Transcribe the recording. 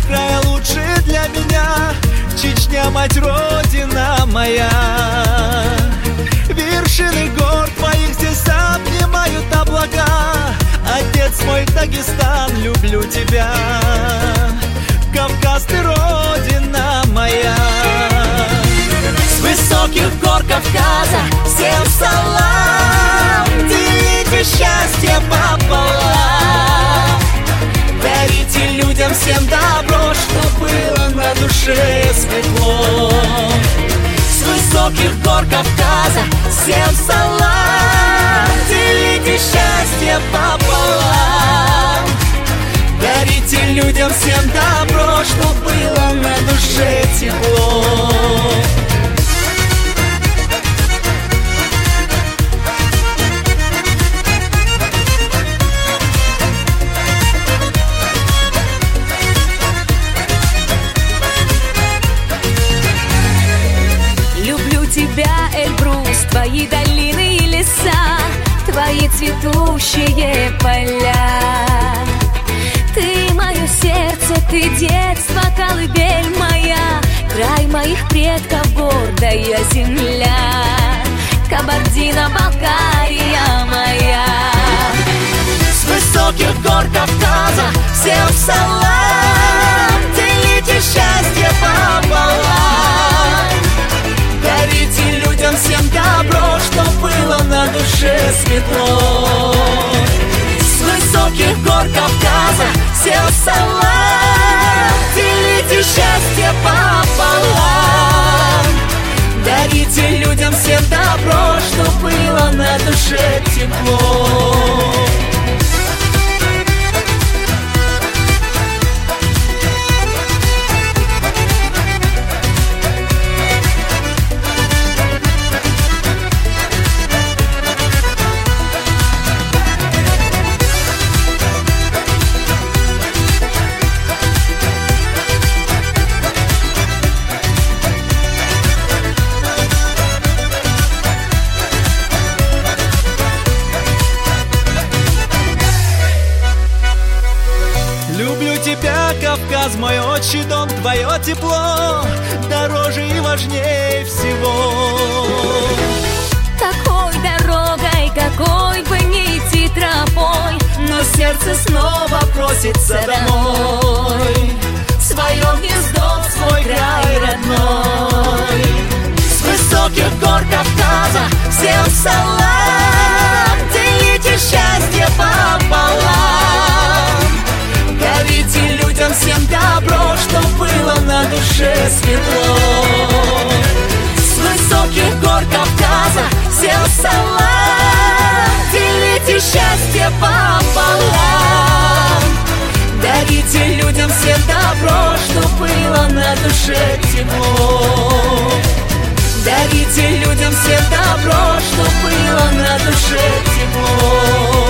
края лучше для меня. Чечня, мать родина моя. Вершины гор твоих здесь обнимают облака. Отец мой, Дагестан, люблю тебя. Кавказ, ты родина моя. С высоких гор Кавказа всем салам. Делите счастье пополам. Дарите людям всем добро, что было на душе светло. С высоких гор Кавказа всем салам. Делите счастье пополам. Дарите людям всем добро, что было на душе тепло. Тебя, Эльбрус, твои долины и леса, твои цветущие поля. Ты мое сердце, ты детство, колыбель моя, край моих предков, гордая земля, Кабардино-Балкария моя. С высоких гор Кавказа всем салам. Делите счастье пополам. Дарите людям всем добро, что было на душе светло. С высоких гор Кавказа всем салам. Делите счастье пополам. Дарите людям всем добро, что было на душе тепло. Люблю тебя, Кавказ, мой отчий дом, твое тепло дороже и важнее всего. Какой дорогой, какой бы ни идти тропой, но сердце снова просится домой. Свое гнездо, в свой край родной. С высоких гор Кавказа всем салам. Делите счастье пополам. Дарите людям всем добро, что было на душе светло. С высоких гор Кавказа всем салам. Делите счастье пополам. Дарите людям всем добро, что было на душе тепло. Дарите людям всем добро, что было на душе тепло.